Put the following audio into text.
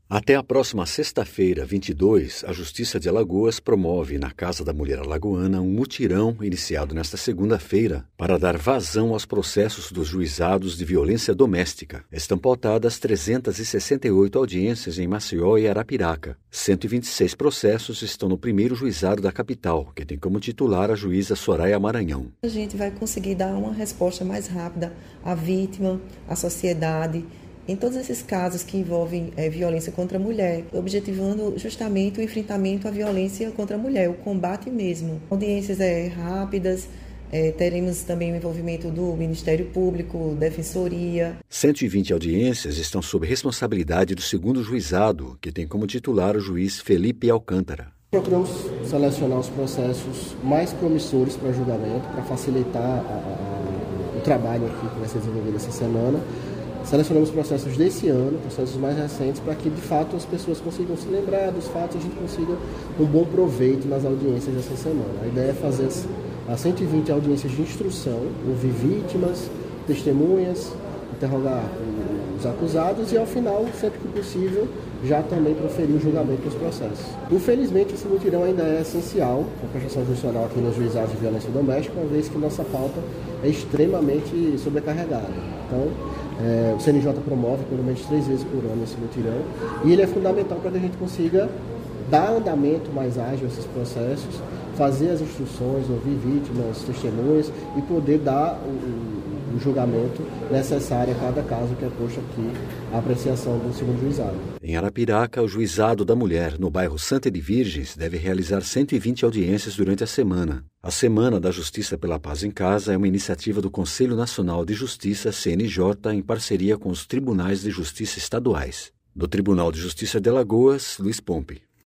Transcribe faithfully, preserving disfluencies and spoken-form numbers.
Até a próxima sexta-feira, vinte e dois, a Justiça de Alagoas promove na Casa da Mulher Alagoana um mutirão iniciado nesta segunda-feira para dar vazão aos processos dos juizados de violência doméstica. Estão pautadas trezentas e sessenta e oito audiências em Maceió e Arapiraca. cento e vinte e seis processos estão no primeiro juizado da capital, que tem como titular a juíza Soraya Maranhão. A gente vai conseguir dar uma resposta mais rápida à vítima, à sociedade, em todos esses casos que envolvem é, violência contra a mulher, objetivando justamente o enfrentamento à violência contra a mulher, o combate mesmo. Audiências é, rápidas, é, teremos também o envolvimento do Ministério Público, Defensoria. cento e vinte audiências estão sob responsabilidade do segundo juizado, que tem como titular o juiz Felipe Alcântara. Procuramos selecionar os processos mais promissores para julgamento, para facilitar a, a, o trabalho aqui que vai ser desenvolvido essa semana. Selecionamos processos desse ano, processos mais recentes, para que de fato as pessoas consigam se lembrar dos fatos e a gente consiga um bom proveito nas audiências dessa semana. A ideia é fazer as cento e vinte audiências de instrução, ouvir vítimas, testemunhas, interrogar os acusados e ao final, sempre que possível, já também proferir o julgamento dos processos. Infelizmente, esse mutirão ainda é essencial para a prestação judicial aqui nos juizados de violência doméstica, uma vez que nossa pauta é extremamente sobrecarregada. Então, é, o C N J promove pelo menos três vezes por ano esse mutirão e ele é fundamental para que a gente consiga dar andamento mais ágil a esses processos, fazer as instruções, ouvir vítimas, testemunhas e poder dar o, o, o julgamento necessário a cada caso que é posto aqui à apreciação do segundo juizado. Em Arapiraca, o Juizado da Mulher, no bairro Santa de Virgens, deve realizar cento e vinte audiências durante a semana. A Semana da Justiça pela Paz em Casa é uma iniciativa do Conselho Nacional de Justiça, C N J, em parceria com os Tribunais de Justiça Estaduais. Do Tribunal de Justiça de Alagoas, Luiz Pompe.